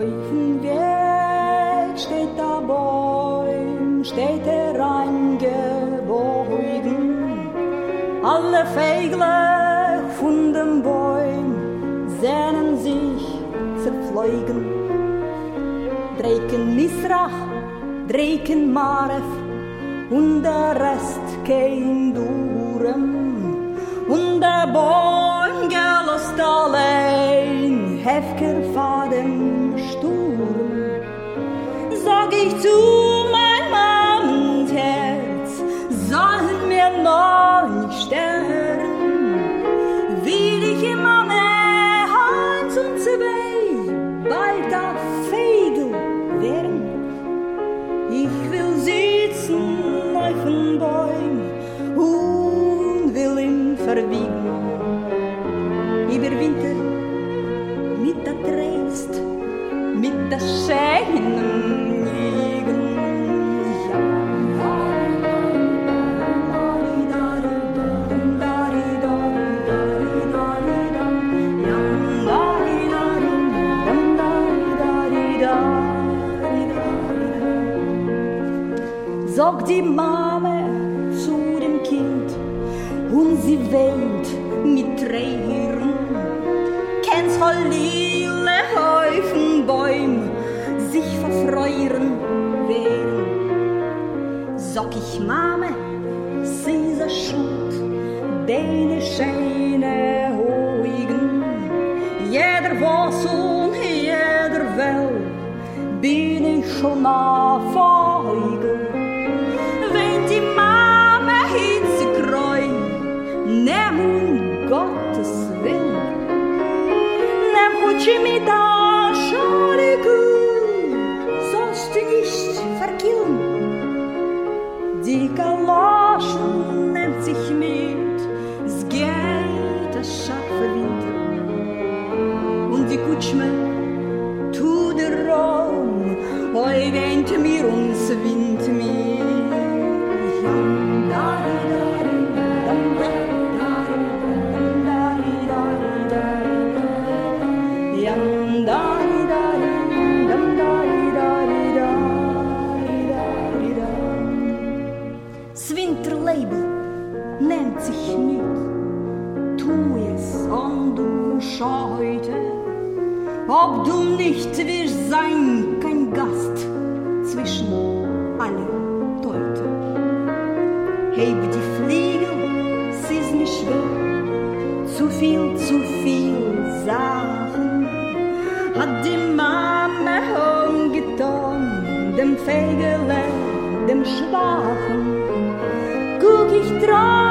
dem Weg steht der Bäum, steht er eingebogen. Alle Vögel von dem Bäum sehnen sich zerflogen. Dreken Misrach, Dreken Maref und der Rest kein Durem. Und der Bäum gelost allein, hefker vor dem Sturm. Sag ich zu mein Mannsherz, sollen mir noch nicht sterben, will ich immer mehr Hals und zwei, bald der Vögel werden. Ich will sitzen auf den Bäumen und will ihn verwiegen. Über Winter mit der Trist, mit der schönen Liegen. Sagt die Mama zu dem Kind und sie weint mit Tränen. Kennst voll lila Häufen Bäume sich verfreuen werden. Sag ich Mama, sie ist schuld, deine schöne Augen. Jeder was und jeder will, bin ich schon nach Vogel. Wenn die Mama Hitzekreu, nimm um Gottes Willen, nimm Hutschi mit der Schaliku, sollst du nicht verkillen. Die Galoschen nimmt sich mit, es geht der scharfe Winter. Und die Kutschme tut der Raum, heu weint mir uns Wind mir. Das Winterlabel nennt sich nicht, tu es und du schau heute, ob du nicht wirst sein, kein Gast zwischen alle Teute. Heb die Fliegel, es ist mir schwer, zu viel Sachen hat die Mama umgetan, dem Vögele, dem Schwachen. Guck ich drauf